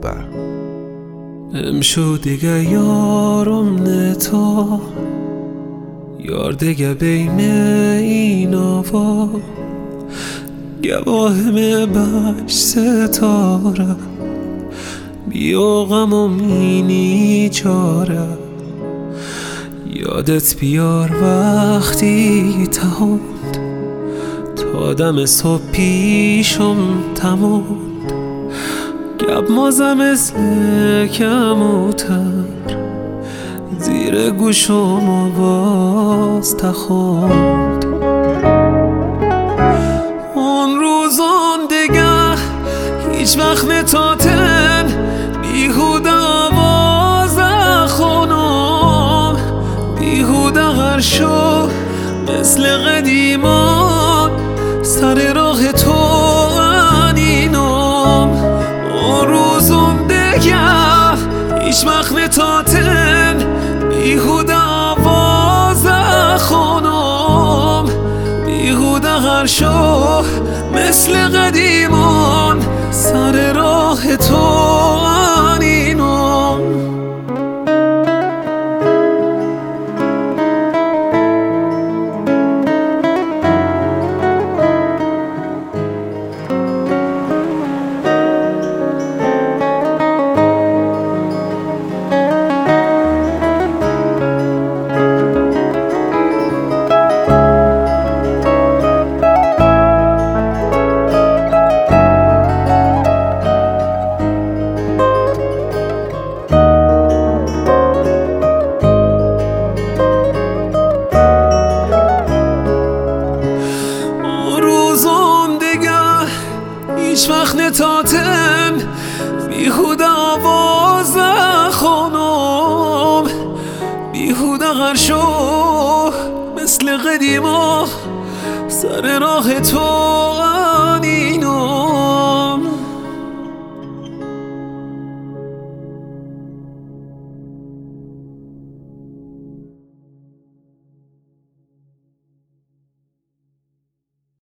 بر امشو دیگه یارم نتا یار دیگه بین اینا و گواهم بش ستاره بیا غم و مینی چاره یادت بیار وقتی تهوند تا دم صبح پیشم تموند گب مازه مثل کموتر زیر گوشم آواز تخوند اون روزان دیگه هیچ وقت نتاتن بیهوده آواز خونم بیهوده غرشو مثل قدیمان سر راه تو انینم اون روزان دیگه هیچ وقت نتاتن بیهوده آواز خونم بیهوده غرشو مثل قدیمان سر راه تو انینم هیچ وقت نتاتن بیهوده آواز خونم بیهوده غرشو مثل قدیما سر راه تو